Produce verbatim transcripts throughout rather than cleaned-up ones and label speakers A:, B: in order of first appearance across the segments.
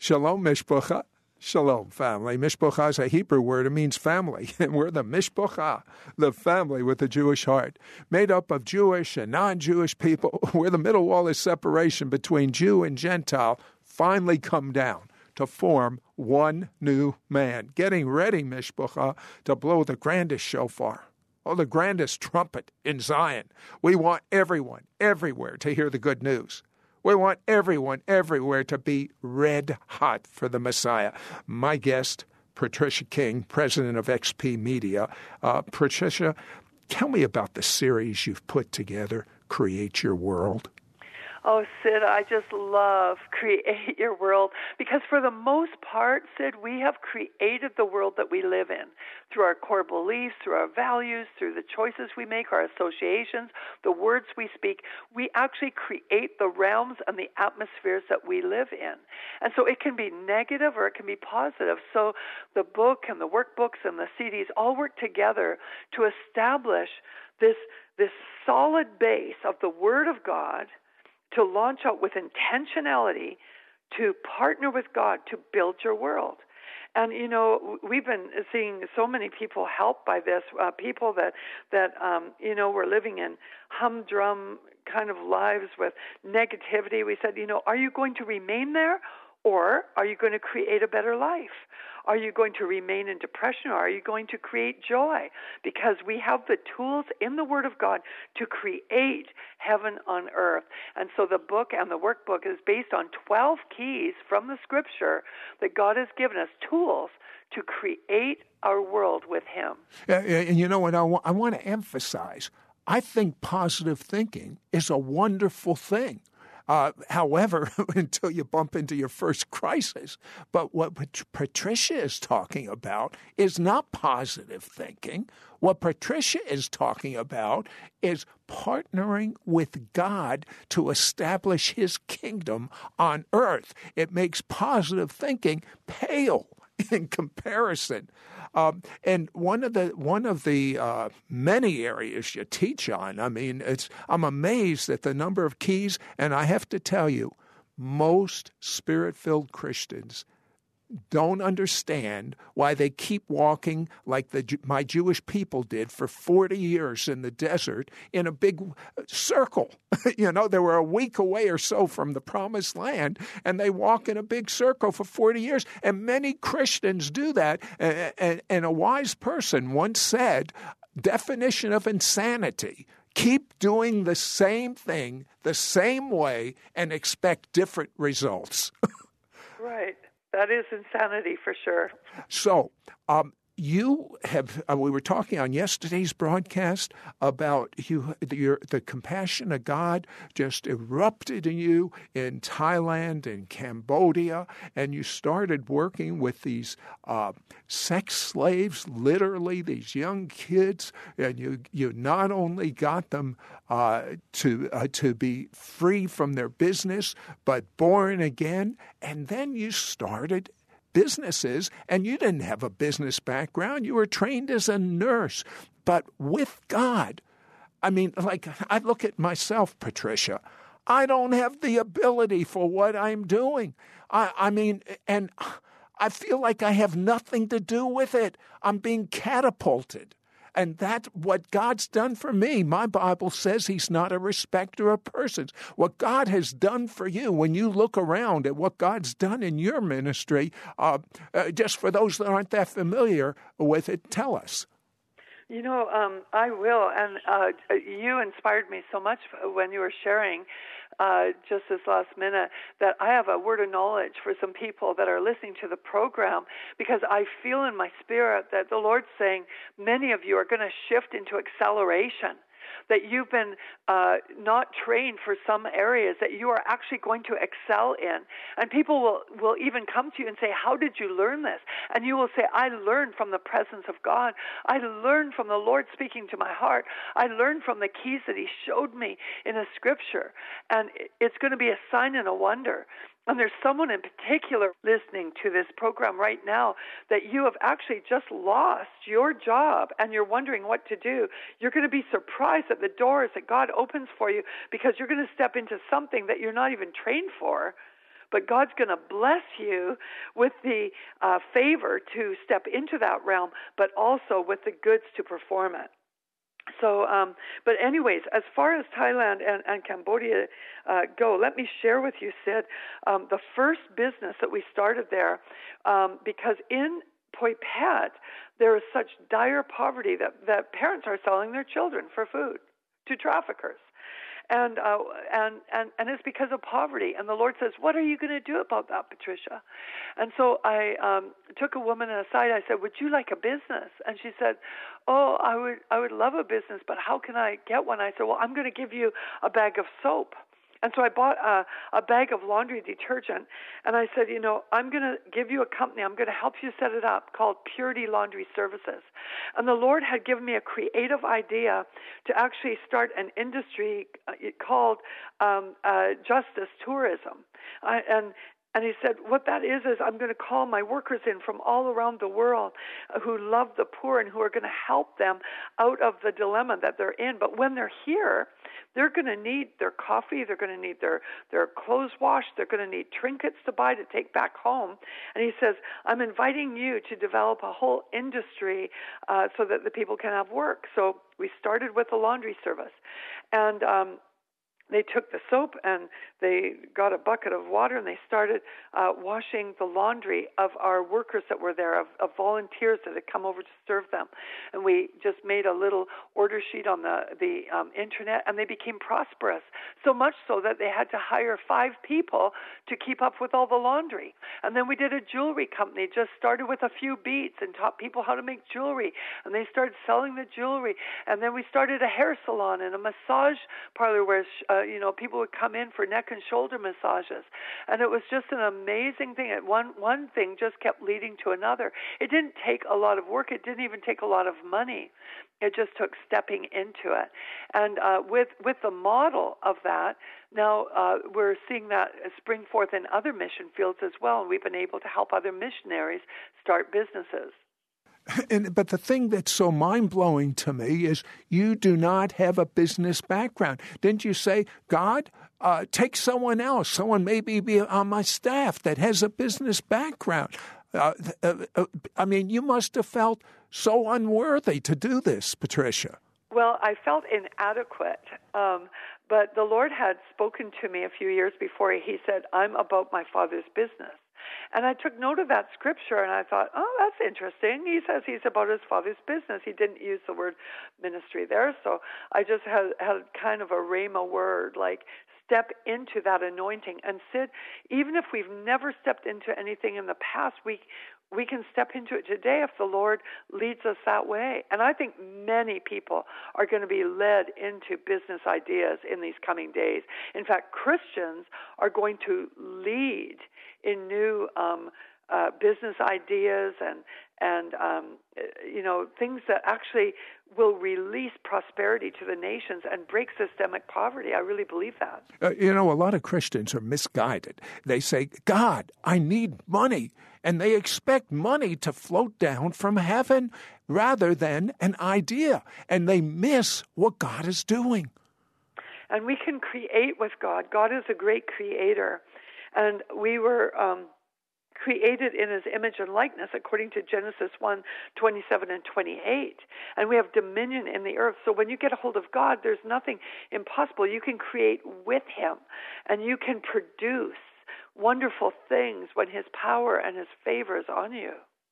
A: Shalom, Mishpacha. Shalom, family. Mishpacha is a Hebrew word. It means family. And we're the Mishpacha, the family with a Jewish heart, made up of Jewish and non-Jewish people, where the middle wall of separation between Jew and Gentile finally come down to form one new man. Getting ready, Mishpacha, to blow the grandest shofar, or the grandest trumpet in Zion. We want everyone, everywhere, to hear the good news. We want everyone everywhere to be red hot for the Messiah. My guest, Patricia King, president of X P Media. Uh, Patricia, tell me about the series you've put together, Create Your World.
B: Oh, Sid, I just love Create Your World because for the most part, Sid, we have created the world that we live in through our core beliefs, through our values, through the choices we make, our associations, the words we speak. We actually create the realms and the atmospheres that we live in. And so it can be negative or it can be positive. So the book and the workbooks and the C Ds all work together to establish this, this solid base of the Word of God to launch out with intentionality to partner with God to build your world. And, you know, we've been seeing so many people helped by this, uh, people that, that um, you know, were living in humdrum kind of lives with negativity. We said, you know, are you going to remain there or are you going to create a better life? Are you going to remain in depression or are you going to create joy? Because we have the tools in the Word of God to create heaven on earth. And so the book and the workbook is based on twelve keys from the Scripture that God has given us, tools to create our world with Him.
A: Uh, and you know what I, wa- I want to emphasize? I think positive thinking is a wonderful thing. Uh, however, until you bump into your first crisis. But what Pat- Patricia is talking about is not positive thinking. What Patricia is talking about is partnering with God to establish His kingdom on earth. It makes positive thinking pale in comparison. Um, and one of the one of the uh, many areas you teach on, I mean, it's I'm amazed at the number of keys, and I have to tell you, most Spirit-filled Christians don't understand why they keep walking like the my Jewish people did for forty years in the desert in a big circle. You know, they were a week away or so from the promised land, and they walk in a big circle for forty years. And many Christians do that. And, and a wise person once said, definition of insanity, keep doing the same thing the same way and expect different results.
B: Right. That is insanity for sure.
A: So, um, you have, uh, we were talking on yesterday's broadcast about you, your, the compassion of God just erupted in you in Thailand and Cambodia, and you started working with these uh, sex slaves, literally, these young kids, and you, you not only got them uh, to, uh, to be free from their business, but born again, and then you started businesses, and you didn't have a business background. You were trained as a nurse. But with God, I mean, like, I look at myself, Patricia. I don't have the ability for what I'm doing. I, I mean, and I feel like I have nothing to do with it. I'm being catapulted. And that's what God's done for me. My Bible says He's not a respecter of persons. What God has done for you, when you look around at what God's done in your ministry, uh, uh, just for those that aren't that familiar with it, tell us.
B: You know, um, I will. And uh, you inspired me so much when you were sharing uh, just this last minute that I have a word of knowledge for some people that are listening to the program, because I feel in my spirit that the Lord's saying many of you are going to shift into acceleration, that you've been uh, not trained for some areas that you are actually going to excel in. And people will, will even come to you and say, how did you learn this? And you will say, I learned from the presence of God. I learned from the Lord speaking to my heart. I learned from the keys that He showed me in a scripture. And it's going to be a sign and a wonder. And there's someone in particular listening to this program right now that you have actually just lost your job and you're wondering what to do. You're going to be surprised at the doors that God opens for you, because you're going to step into something that you're not even trained for. but God's going to bless you with the uh, favor to step into that realm, but also with the goods to perform it. So, um, but anyways, as far as Thailand and, and Cambodia uh, go, let me share with you, Sid, um, the first business that we started there, um, because in Poi Phet, there is such dire poverty that, that parents are selling their children for food to traffickers. And, uh, and and and it's because of poverty. And the Lord says, what are you going to do about that, Patricia? And so I um, took a woman aside. I said, would you like a business? And she said, oh, I would I would love a business, but how can I get one? I said, well, I'm going to give you a bag of soap. And so I bought a, a bag of laundry detergent, and I said, you know, I'm going to give you a company. I'm going to help you set it up called Purity Laundry Services. And the Lord had given me a creative idea to actually start an industry called um, uh, Justice Tourism. I, and And he said, what that is, is I'm going to call my workers in from all around the world who love the poor and who are going to help them out of the dilemma that they're in. But when they're here, they're going to need their coffee, they're going to need their, their clothes washed, they're going to need trinkets to buy to take back home. And he says, I'm inviting you to develop a whole industry uh, so that the people can have work. So we started with a laundry service. And um, they took the soap and they got a bucket of water and they started uh, washing the laundry of our workers that were there, of, of volunteers that had come over to serve them. And we just made a little order sheet on the, the um, internet, and they became prosperous, so much so that they had to hire five people to keep up with all the laundry. And then we did a jewelry company, just started with a few beads and taught people how to make jewelry. And they started selling the jewelry. And then we started a hair salon and a massage parlor where uh, you know, people would come in for neck and shoulder massages. And it was just an amazing thing. And one, one thing just kept leading to another. It didn't take a lot of work. It didn't even take a lot of money. It just took stepping into it. And uh, with with the model of that, now uh, we're seeing that spring forth in other mission fields as well. And we've been able to help other missionaries start businesses.
A: And, but the thing that's so mind-blowing to me is you do not have a business background. Didn't you say, God, uh, take someone else, someone maybe be on my staff that has a business background? Uh, uh, uh, I mean, you must have felt so unworthy to do this, Patricia.
B: Well, I felt inadequate, um, but the Lord had spoken to me a few years before. He said, I'm about my Father's business. And I took note of that scripture, and I thought, oh, that's interesting. He says he's about his Father's business. He didn't use the word ministry there, so I just had, had kind of a rhema word, like step into that anointing. And Sid, even if we've never stepped into anything in the past, we we can step into it today if the Lord leads us that way. And I think many people are going to be led into business ideas in these coming days. In fact, Christians are going to lead in new um, uh, business ideas and and um, you know, things that actually will release prosperity to the nations and break systemic poverty. I really believe that.
A: Uh, you know, a lot of Christians are misguided. They say, God, I need money. And they expect money to float down from heaven rather than an idea. And they miss what God is doing.
B: And we can create with God. God is a great creator. And we were um, created in his image and likeness, according to Genesis one, twenty-seven and twenty-eight. And we have dominion in the earth. So when you get a hold of God, there's nothing impossible. You can create with him, and you can produce wonderful things when his power and his favor is on you.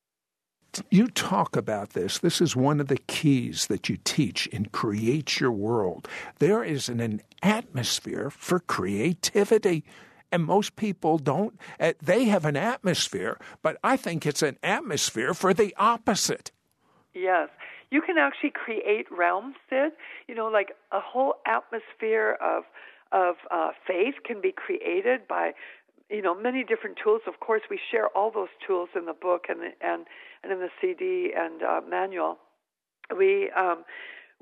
A: You talk about this. This is one of the keys that you teach in Create Your World. There is an, an atmosphere for creativity. And most people don't. Uh, they have an atmosphere, but I think it's an atmosphere for the opposite.
B: Yes. You can actually create realms, Sid. You know, like a whole atmosphere of of uh, faith can be created by, you know, many different tools. Of course, we share all those tools in the book and and, and in the C D and uh, manual. We um,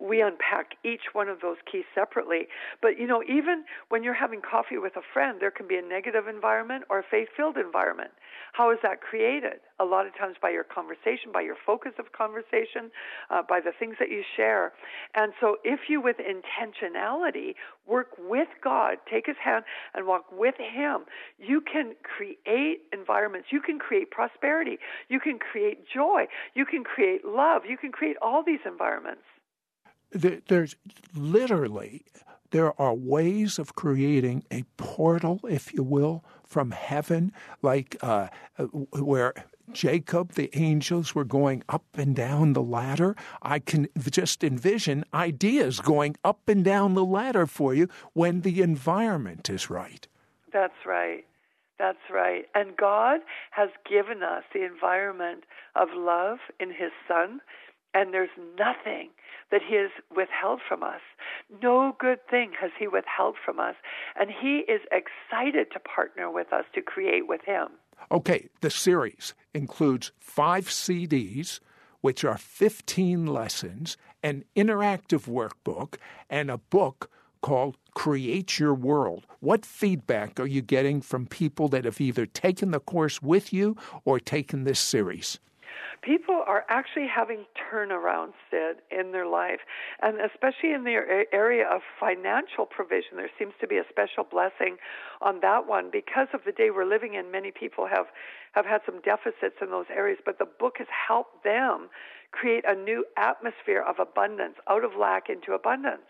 B: we unpack each one of those keys separately. But, you know, even when you're having coffee with a friend, there can be a negative environment or a faith-filled environment. How is that created? A lot of times by your conversation, by your focus of conversation, uh, by the things that you share. And so if you, with intentionality, work with God, take his hand and walk with him, you can create environments. You can create prosperity. You can create joy. You can create love. You can create all these environments.
A: There's literally, there are ways of creating a portal, if you will, from heaven, like uh, where Jacob, the angels were going up and down the ladder. I can just envision ideas going up and down the ladder for you when the environment is right.
B: That's right. That's right. And God has given us the environment of love in his Son, and there's nothing that he has withheld from us. No good thing has he withheld from us. And he is excited to partner with us to create with him.
A: Okay, the series includes five C Ds, which are fifteen lessons, an interactive workbook, and a book called Create Your World. What feedback are you getting from people that have either taken the course with you or taken this series?
B: People are actually having turnarounds, Sid, in their life, and especially in the area of financial provision. There seems to be a special blessing on that one. Because of the day we're living in, many people have, have had some deficits in those areas, but the book has helped them create a new atmosphere of abundance, out of lack into abundance.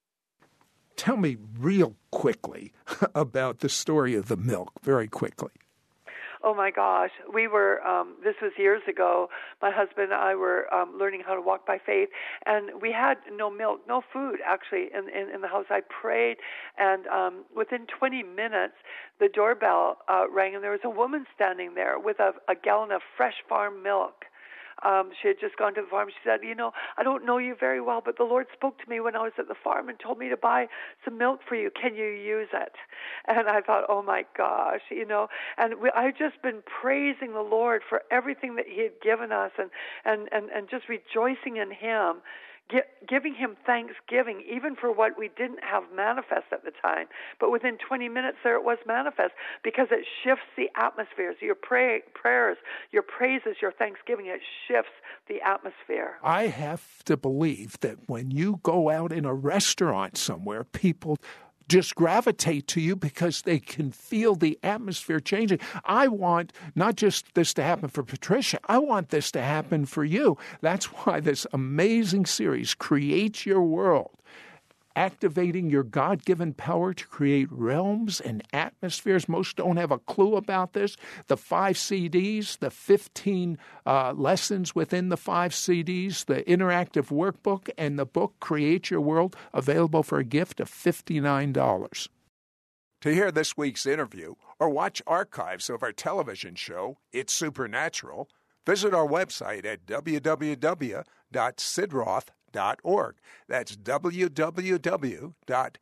A: Tell me real quickly about the story of the milk, very quickly.
B: Oh, my gosh. We were, um, this was years ago, my husband and I were um, learning how to walk by faith, and we had no milk, no food, actually, in, in, in the house. I prayed, and um, within twenty minutes, the doorbell uh, rang, and there was a woman standing there with a, a gallon of fresh farm milk. Um, she had just gone to the farm. She said, you know, I don't know you very well, but the Lord spoke to me when I was at the farm and told me to buy some milk for you. Can you use it? And I thought, oh, my gosh, you know. And we, I've just been praising the Lord for everything that he had given us and, and, and, and just rejoicing in him. Giving him thanksgiving, even for what we didn't have manifest at the time. But within twenty minutes, there it was manifest, because it shifts the atmosphere. So your pray, prayers, your praises, your thanksgiving, it shifts the atmosphere.
A: I have to believe that when you go out in a restaurant somewhere, people just gravitate to you because they can feel the atmosphere changing. I want not just this to happen for Patricia, I want this to happen for you. That's why this amazing series, Create Your World, activating your God-given power to create realms and atmospheres. Most don't have a clue about this. The five C Ds, the fifteen uh, lessons within the five C Ds, the interactive workbook, and the book Create Your World, available for a gift of fifty-nine dollars. To hear this week's interview or watch archives of our television show, It's Supernatural, visit our website at w w w dot sidroth dot org. That's w w w dot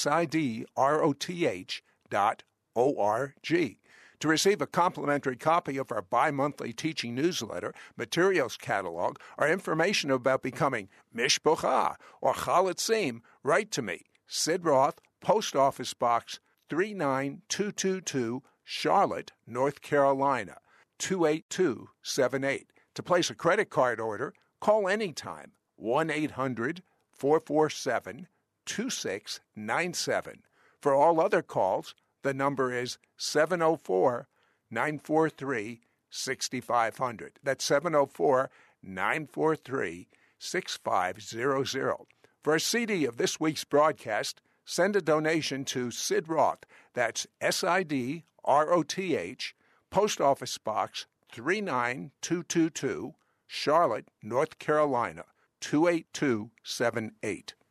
A: sidroth dot org. To receive a complimentary copy of our bi-monthly teaching newsletter, materials catalog, or information about becoming Mishpocha or Chalatzim, write to me, Sid Roth, Post Office Box three nine two two two, Charlotte, North Carolina, two eight two seven eight. To place a credit card order, call anytime, one eight hundred four four seven two six nine seven. For all other calls, the number is seven oh four nine four three six five zero zero. That's seven oh four nine four three six five zero zero. For a C D of this week's broadcast, send a donation to Sid Roth. That's S I D R O T H, Post Office Box three nine two two two, Charlotte, North Carolina, two eight two seven eight.